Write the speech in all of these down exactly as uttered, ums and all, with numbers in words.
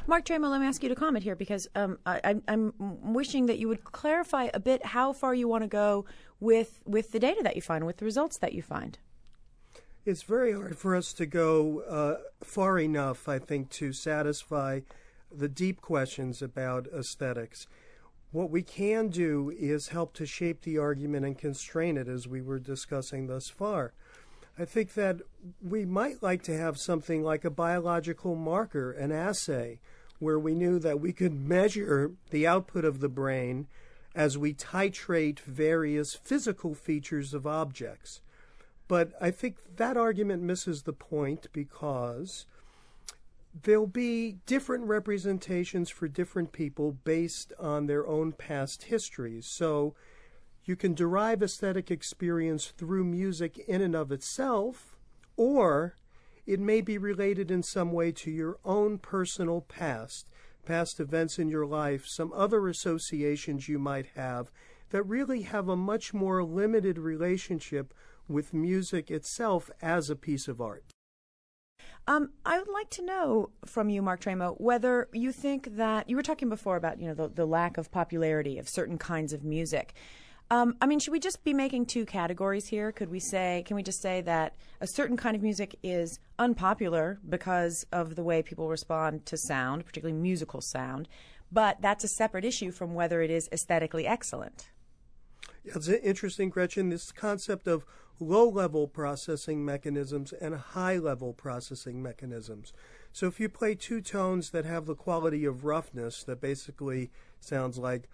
Mark Tramo, let me ask you to comment here because um, I, I'm, I'm wishing that you would clarify a bit how far you want to go with with the data that you find, with the results that you find. It's very hard for us to go uh, far enough, I think, to satisfy the deep questions about aesthetics. What we can do is help to shape the argument and constrain it, as we were discussing thus far. I think that we might like to have something like a biological marker, an assay, where we knew that we could measure the output of the brain as we titrate various physical features of objects. But I think that argument misses the point because there'll be different representations for different people based on their own past histories. So you can derive aesthetic experience through music in and of itself, or it may be related in some way to your own personal past, past events in your life, some other associations you might have that really have a much more limited relationship with music itself as a piece of art. Um, I would like to know from you, Mark Tramo, whether you think that you were talking before about, you know, the, the lack of popularity of certain kinds of music. Um, I mean, should we just be making two categories here? Could we say, can we just say that a certain kind of music is unpopular because of the way people respond to sound, particularly musical sound, but that's a separate issue from whether it is aesthetically excellent? Yeah, it's interesting, Gretchen, this concept of low-level processing mechanisms and high-level processing mechanisms. So if you play two tones that have the quality of roughness, that basically sounds like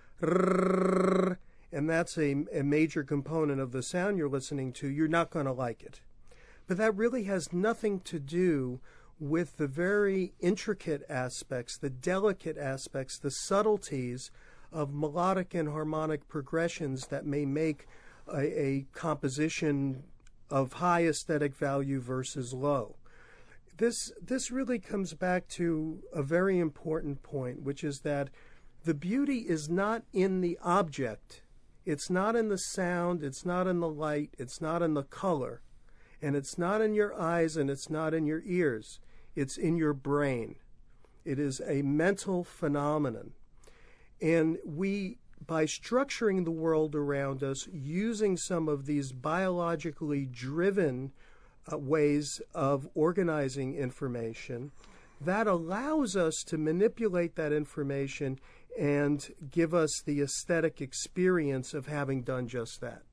rrrr, and that's a, a major component of the sound you're listening to, you're not going to like it. But that really has nothing to do with the very intricate aspects, the delicate aspects, the subtleties of melodic and harmonic progressions that may make a, a composition of high aesthetic value versus low. This, this really comes back to a very important point, which is that the beauty is not in the object. It's not in the sound, it's not in the light, it's not in the color, and it's not in your eyes and it's not in your ears. It's in your brain. It is a mental phenomenon. And we, by structuring the world around us, using some of these biologically driven uh, ways of organizing information, that allows us to manipulate that information and give us the aesthetic experience of having done just that.